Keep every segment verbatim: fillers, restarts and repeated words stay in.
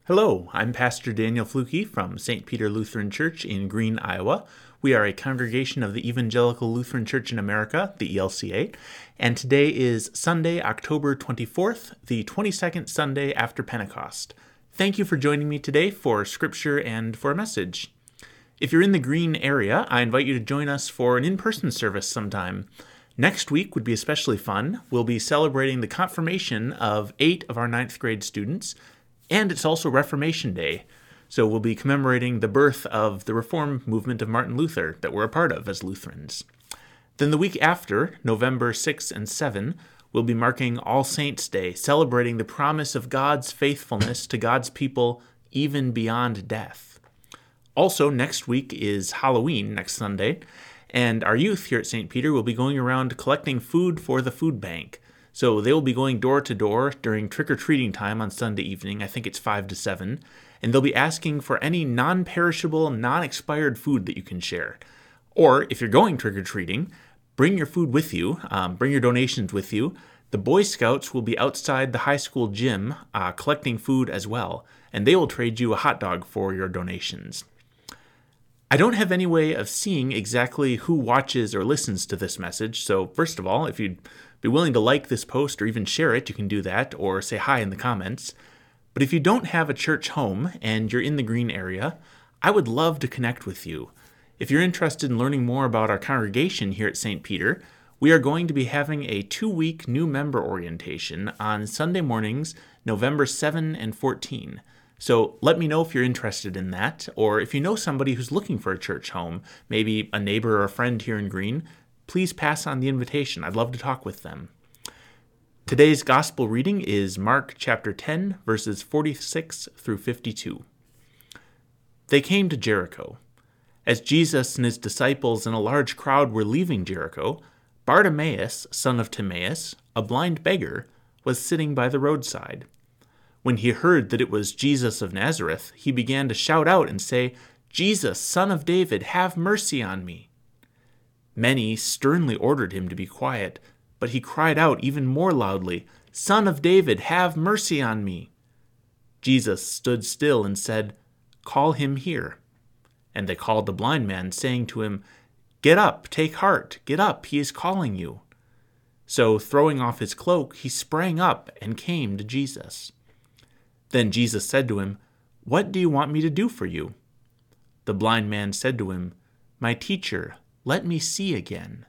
Hello, I'm Pastor Daniel Fluke from Saint Peter Lutheran Church in Green, Iowa. We are a congregation of the Evangelical Lutheran Church in America, the E L C A, and today is Sunday, October twenty-fourth, the twenty-second Sunday after Pentecost. Thank you for joining me today for Scripture and for a message. If you're in the Green area, I invite you to join us for an in-person service sometime. Next week would be especially fun. We'll be celebrating the confirmation of eight of our ninth grade students, and it's also Reformation Day, so we'll be commemorating the birth of the Reform movement of Martin Luther that we're a part of as Lutherans. Then the week after, November sixth and seventh, we'll be marking All Saints' Day, celebrating the promise of God's faithfulness to God's people even beyond death. Also, next week is Halloween, next Sunday, and our youth here at Saint Peter will be going around collecting food for the food bank. So they will be going door to door during trick-or-treating time on Sunday evening. I think it's five to seven. And they'll be asking for any non-perishable, non-expired food that you can share. Or if you're going trick-or-treating, bring your food with you. Um, bring your donations with you. The Boy Scouts will be outside the high school gym uh, collecting food as well. And they will trade you a hot dog for your donations. I don't have any way of seeing exactly who watches or listens to this message. So first of all, if you'd be willing to like this post or even share it, you can do that, or say hi in the comments. But if you don't have a church home and you're in the Green area, I would love to connect with you. If you're interested in learning more about our congregation here at Saint Peter, we are going to be having a two-week new member orientation on Sunday mornings, November seventh and fourteenth. So let me know if you're interested in that, or if you know somebody who's looking for a church home, maybe a neighbor or a friend here in Green, please pass on the invitation. I'd love to talk with them. Today's gospel reading is Mark chapter ten, verses forty-six through fifty-two. They came to Jericho. As Jesus and his disciples and a large crowd were leaving Jericho, Bartimaeus, son of Timaeus, a blind beggar, was sitting by the roadside. When he heard that it was Jesus of Nazareth, he began to shout out and say, "Jesus, Son of David, have mercy on me." Many sternly ordered him to be quiet, but he cried out even more loudly, "Son of David, have mercy on me." Jesus stood still and said, "Call him here." And they called the blind man, saying to him, "Get up, take heart, get up, he is calling you." So, throwing off his cloak, he sprang up and came to Jesus. Then Jesus said to him, "What do you want me to do for you?" The blind man said to him, "My teacher, let me see again."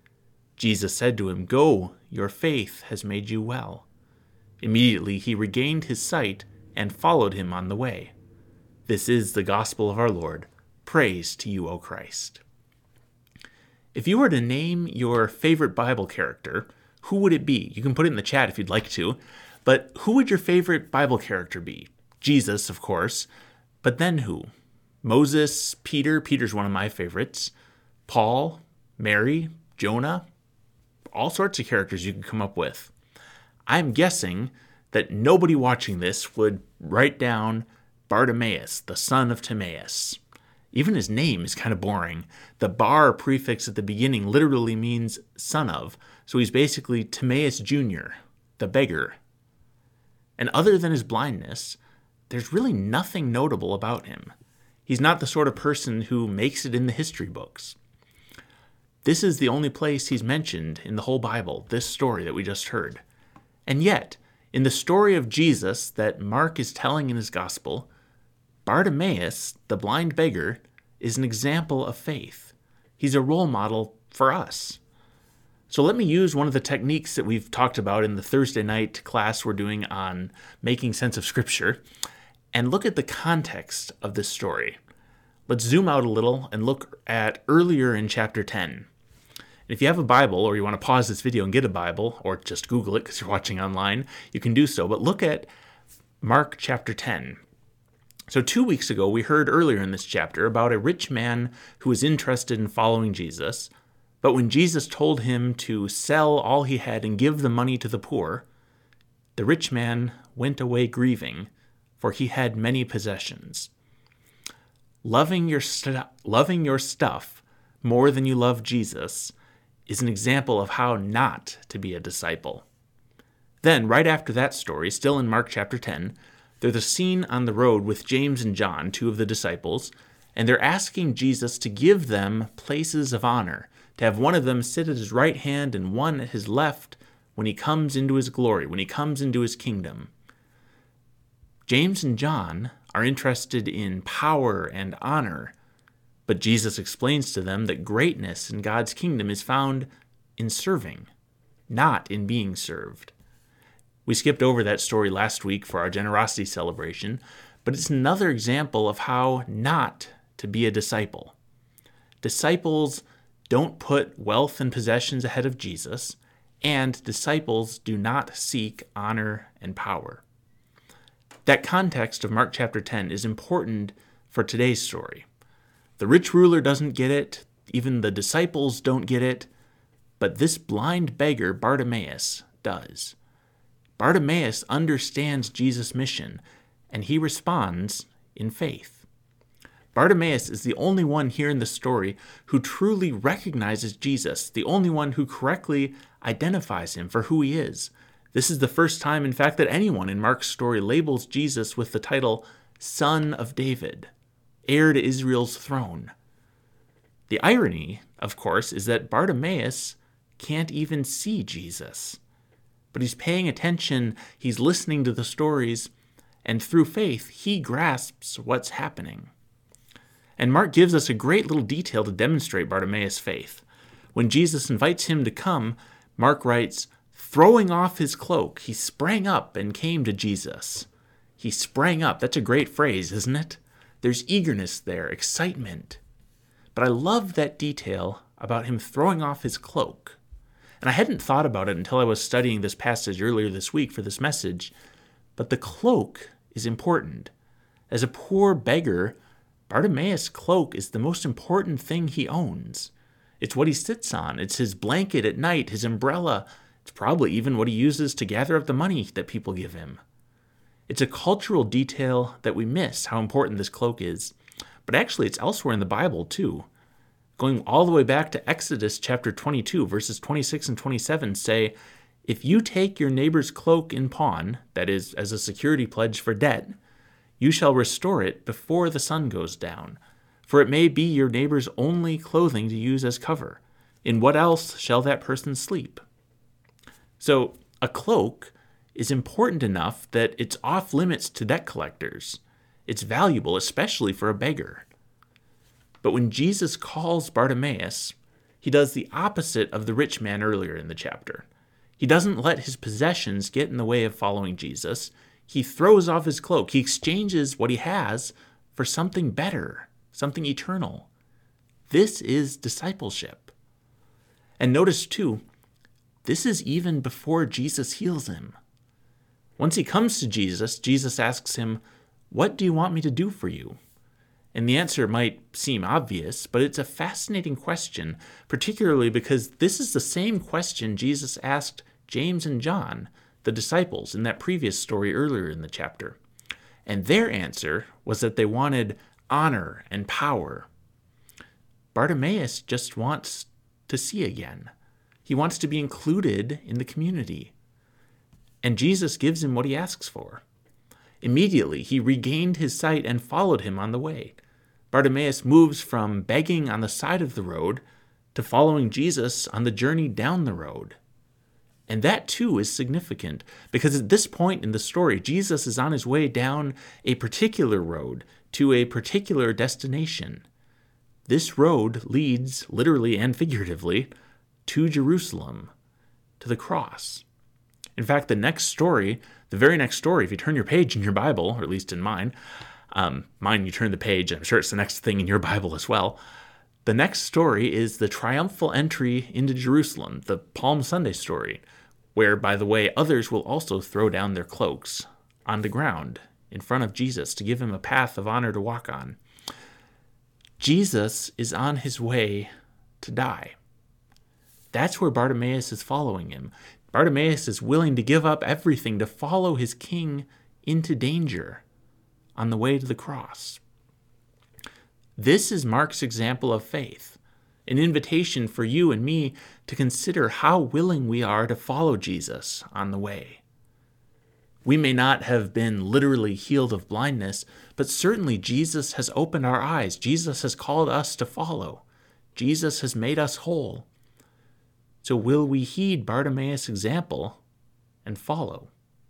Jesus said to him, "Go, your faith has made you well." Immediately he regained his sight and followed him on the way. This is the gospel of our Lord. Praise to you, O Christ. If you were to name your favorite Bible character, who would it be? You can put it in the chat if you'd like to, but who would your favorite Bible character be? Jesus, of course, but then who? Moses, Peter, Peter's one of my favorites, Paul, Mary, Jonah, all sorts of characters you can come up with. I'm guessing that nobody watching this would write down Bartimaeus, the son of Timaeus. Even his name is kind of boring. The bar prefix at the beginning literally means son of, so he's basically Timaeus Junior, the beggar. And other than his blindness, there's really nothing notable about him. He's not the sort of person who makes it in the history books. This is the only place he's mentioned in the whole Bible, this story that we just heard. And yet, in the story of Jesus that Mark is telling in his gospel, Bartimaeus, the blind beggar, is an example of faith. He's a role model for us. So let me use one of the techniques that we've talked about in the Thursday night class we're doing on making sense of Scripture, and look at the context of this story. Let's zoom out a little and look at earlier in chapter ten. If you have a Bible, or you want to pause this video and get a Bible, or just Google it because you're watching online, you can do so. But look at Mark chapter ten. So two weeks ago, we heard earlier in this chapter about a rich man who was interested in following Jesus. But when Jesus told him to sell all he had and give the money to the poor, the rich man went away grieving, for he had many possessions. Loving your stu- loving your stuff more than you love Jesus is an example of how not to be a disciple. Then, right after that story, still in Mark chapter ten, They're the scene on the road with James and John, two of the disciples, and they're asking Jesus to give them places of honor, to have one of them sit at his right hand and one at his left when he comes into his glory, when he comes into his kingdom. James and John are interested in power and honor, but Jesus explains to them that greatness in God's kingdom is found in serving, not in being served. We skipped over that story last week for our generosity celebration, but it's another example of how not to be a disciple. Disciples don't put wealth and possessions ahead of Jesus, and disciples do not seek honor and power. That context of Mark chapter ten is important for today's story. The rich ruler doesn't get it, even the disciples don't get it, but this blind beggar, Bartimaeus, does. Bartimaeus understands Jesus' mission, and he responds in faith. Bartimaeus is the only one here in the story who truly recognizes Jesus, the only one who correctly identifies him for who he is. This is the first time, in fact, that anyone in Mark's story labels Jesus with the title Son of David, heir to Israel's throne. The irony, of course, is that Bartimaeus can't even see Jesus. But he's paying attention, he's listening to the stories, and through faith, he grasps what's happening. And Mark gives us a great little detail to demonstrate Bartimaeus' faith. When Jesus invites him to come, Mark writes, throwing off his cloak, he sprang up and came to Jesus. He sprang up. That's a great phrase, isn't it? There's eagerness there, excitement. But I love that detail about him throwing off his cloak. And I hadn't thought about it until I was studying this passage earlier this week for this message. But the cloak is important. As a poor beggar, Bartimaeus' cloak is the most important thing he owns. It's what he sits on. It's his blanket at night, his umbrella. It's probably even what he uses to gather up the money that people give him. It's a cultural detail that we miss, how important this cloak is. But actually, it's elsewhere in the Bible, too. Going all the way back to Exodus chapter twenty-two, verses twenty-six and twenty-seven say, if you take your neighbor's cloak in pawn, that is, as a security pledge for debt, you shall restore it before the sun goes down, for it may be your neighbor's only clothing to use as cover. In what else shall that person sleep? So, a cloak is important enough that it's off limits to debt collectors. It's valuable, especially for a beggar. But when Jesus calls Bartimaeus, he does the opposite of the rich man earlier in the chapter. He doesn't let his possessions get in the way of following Jesus. He throws off his cloak. He exchanges what he has for something better, something eternal. This is discipleship. And notice, too, this is even before Jesus heals him. Once he comes to Jesus, Jesus asks him, what do you want me to do for you? And the answer might seem obvious, but it's a fascinating question, particularly because this is the same question Jesus asked James and John, the disciples, in that previous story earlier in the chapter. And their answer was that they wanted honor and power. Bartimaeus just wants to see again. He wants to be included in the community. And Jesus gives him what he asks for. Immediately, he regained his sight and followed him on the way. Bartimaeus moves from begging on the side of the road to following Jesus on the journey down the road. And that, too, is significant, because at this point in the story, Jesus is on his way down a particular road to a particular destination. This road leads, literally and figuratively, to Jerusalem, to the cross. In fact, the next story, the very next story, if you turn your page in your Bible, or at least in mine, um, mine you turn the page, I'm sure it's the next thing in your Bible as well, the next story is the triumphal entry into Jerusalem, the Palm Sunday story, where, by the way, others will also throw down their cloaks on the ground in front of Jesus to give him a path of honor to walk on. Jesus is on his way to die. That's where Bartimaeus is following him. Bartimaeus is willing to give up everything to follow his king into danger on the way to the cross. This is Mark's example of faith, an invitation for you and me to consider how willing we are to follow Jesus on the way. We may not have been literally healed of blindness, but certainly Jesus has opened our eyes. Jesus has called us to follow. Jesus has made us whole. So will we heed Bartimaeus' example and follow?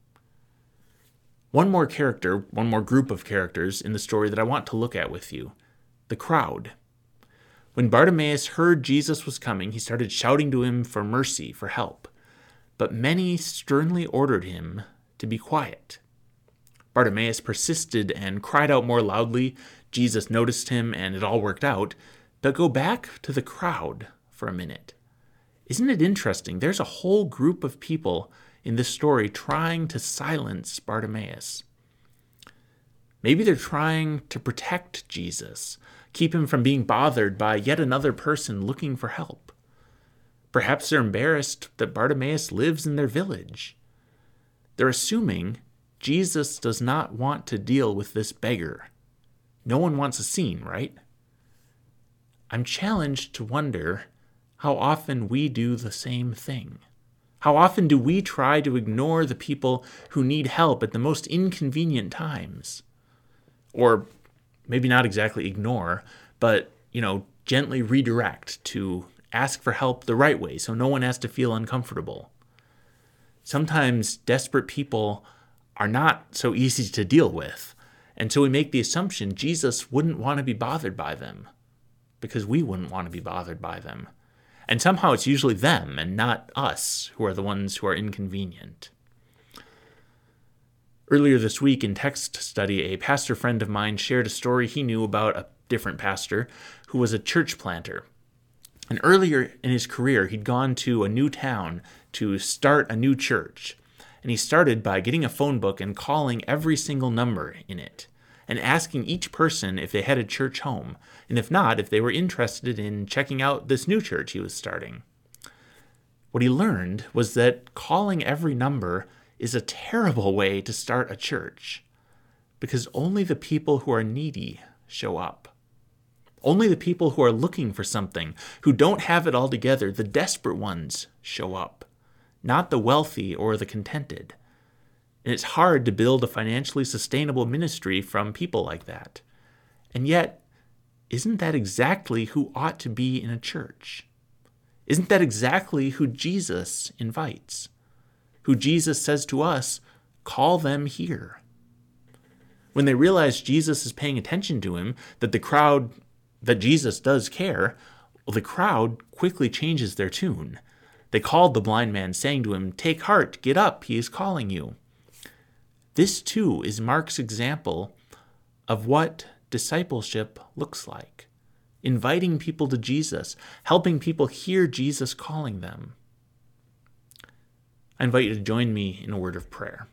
One more character, one more group of characters in the story that I want to look at with you, the crowd. When Bartimaeus heard Jesus was coming, he started shouting to him for mercy, for help. But many sternly ordered him to be quiet. Bartimaeus persisted and cried out more loudly. Jesus noticed him and it all worked out. But go back to the crowd for a minute. Isn't it interesting? There's a whole group of people in this story trying to silence Bartimaeus. Maybe they're trying to protect Jesus, keep him from being bothered by yet another person looking for help. Perhaps they're embarrassed that Bartimaeus lives in their village. They're assuming Jesus does not want to deal with this beggar. No one wants a scene, right? I'm challenged to wonder how often we do the same thing. How often do we try to ignore the people who need help at the most inconvenient times? Or maybe not exactly ignore, but, you know, gently redirect to ask for help the right way so no one has to feel uncomfortable. Sometimes desperate people are not so easy to deal with, and so we make the assumption Jesus wouldn't want to be bothered by them because we wouldn't want to be bothered by them. And somehow it's usually them and not us who are the ones who are inconvenient. Earlier this week in text study, a pastor friend of mine shared a story he knew about a different pastor who was a church planter. And earlier in his career, he'd gone to a new town to start a new church. And he started by getting a phone book and calling every single number in it, and asking each person if they had a church home, and if not, if they were interested in checking out this new church he was starting. What he learned was that calling every number is a terrible way to start a church, because only the people who are needy show up. Only the people who are looking for something, who don't have it all together, the desperate ones, show up, not the wealthy or the contented. And it's hard to build a financially sustainable ministry from people like that. And yet, isn't that exactly who ought to be in a church? Isn't that exactly who Jesus invites? Who Jesus says to us, call them here. When they realize Jesus is paying attention to him, that the crowd, that Jesus does care, well, the crowd quickly changes their tune. They called the blind man, saying to him, take heart, get up, he is calling you. This, too, is Mark's example of what discipleship looks like. Inviting people to Jesus, helping people hear Jesus calling them. I invite you to join me in a word of prayer.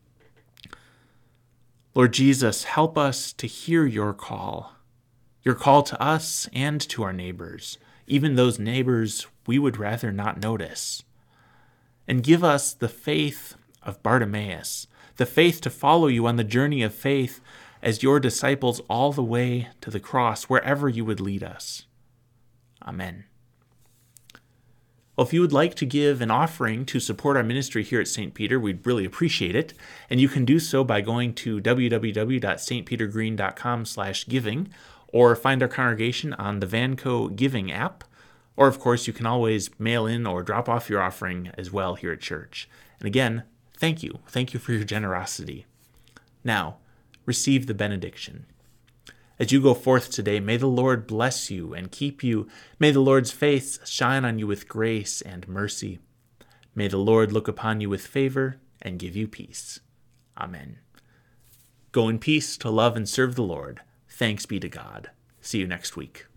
Lord Jesus, help us to hear your call, your call to us and to our neighbors, even those neighbors we would rather not notice. And give us the faith of Bartimaeus, the faith to follow you on the journey of faith as your disciples all the way to the cross, wherever you would lead us. Amen. Well, if you would like to give an offering to support our ministry here at Saint Peter, we'd really appreciate it. And you can do so by going to w w w dot s t peter green dot com slash giving, or find our congregation on the Vanco Giving app. Or, of course, you can always mail in or drop off your offering as well here at church. And again, thank you. Thank you for your generosity. Now, receive the benediction. As you go forth today, may the Lord bless you and keep you. May the Lord's face shine on you with grace and mercy. May the Lord look upon you with favor and give you peace. Amen. Go in peace to love and serve the Lord. Thanks be to God. See you next week.